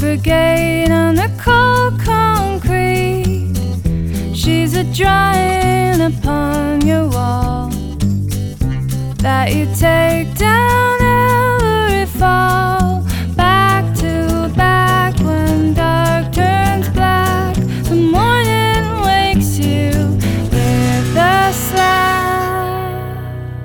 brigade on the cold concrete. She's a drawing upon your wall that you take down every fall. Back to back when dark turns black, the morning wakes you with a slap.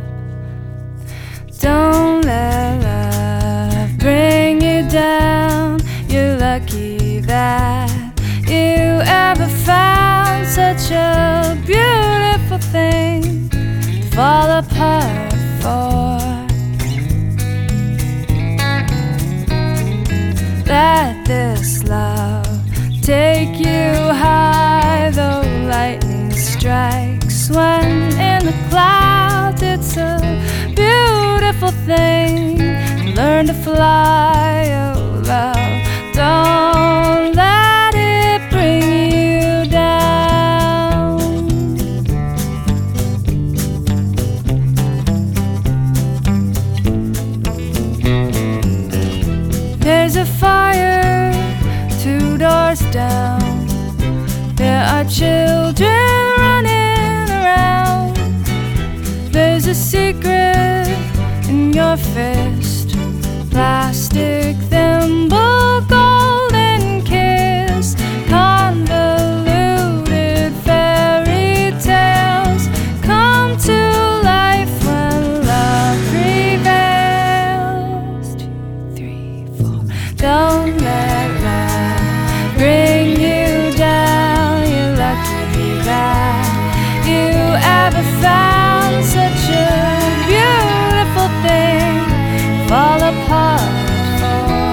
Don't let love bring you down. You're lucky that you ever found such a beautiful thing to fall apart for. Let this love take you high, though lightning strikes when in the clouds. It's a beautiful thing to learn to fly, oh love. Don't let it bring you down. There's a fire 2 doors down. There are children running around. There's a secret in your fist, plastic thimble, golden kiss, convoluted fairy tales come to life when love prevails. 2, 3, 4. Don't let love bring you down. You're lucky that you ever found such a beautiful thing to fall apart for.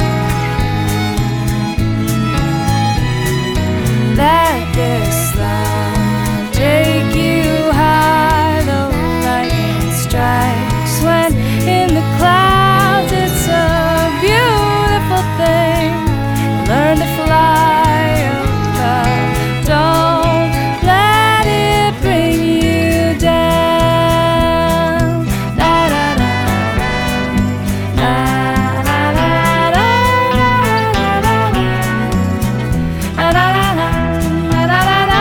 Let this love take you high, though lightning strikes when in the clouds. It's a beautiful thing. Learn to fly, oh love. Don't let it bring you down. La da da la la la la la la la la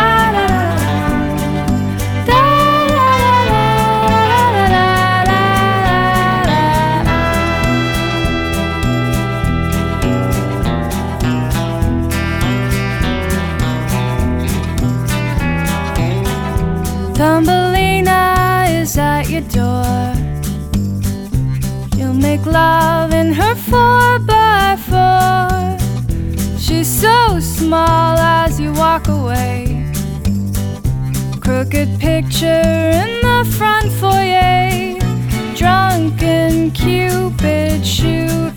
Thumbelina is at your door. You'll make love in her 4x4. She's so small as you walk away. Crooked picture in the front foyer. Drunken Cupid shoot